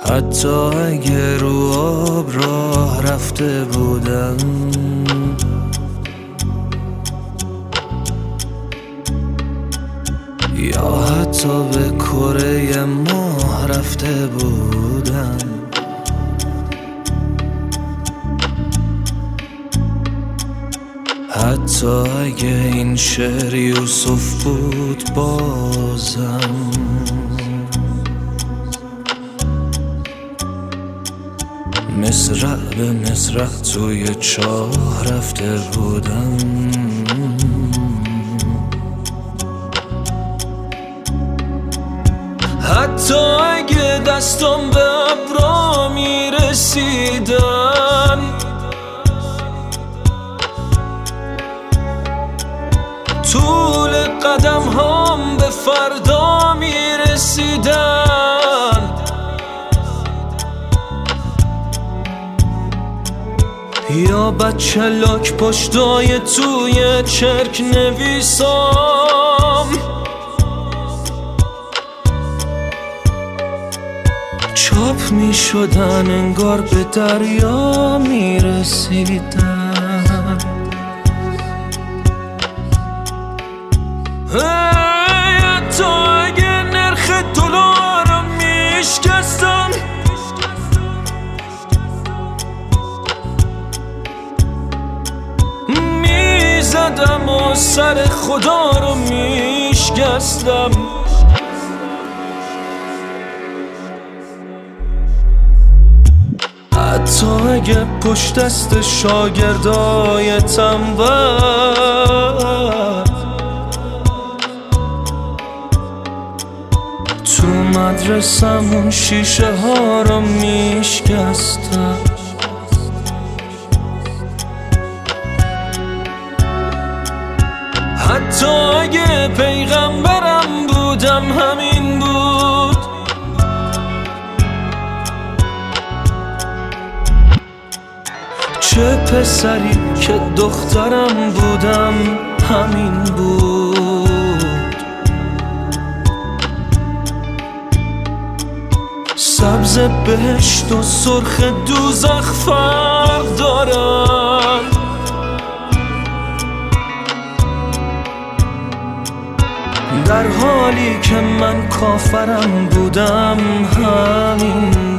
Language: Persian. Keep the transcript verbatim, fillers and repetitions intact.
حتی اگه رو آب راه رفته بودم، یا حتی به کره ماه رفته بودم، حتی اگه این شعر یوسف بود بازم. مصرع به مصرع توی چاه رفته بودم، حتی اگه دستم به ابرا میرسیدن، طول قدم هم به فردا میرسیدن، یا بچه لاک پشتای توی چرک نویسام، چاپ می شدن انگار به دریا می رسیدن. حتی اگه نرخ دلار رو می شکستم، می زدم و سر خدا رو می شکستم. حتی اگه پشت دست شاگردای تنبل تو مدرسمون شیشه ها رو میشکستم، حتی اگه پیغمبرم بودم همین بود، چه پسری که دخترم بودم همین بود. سبز بهشت و سرخ دوزخ فرق دارن، در حالی که من کافرم بودم همین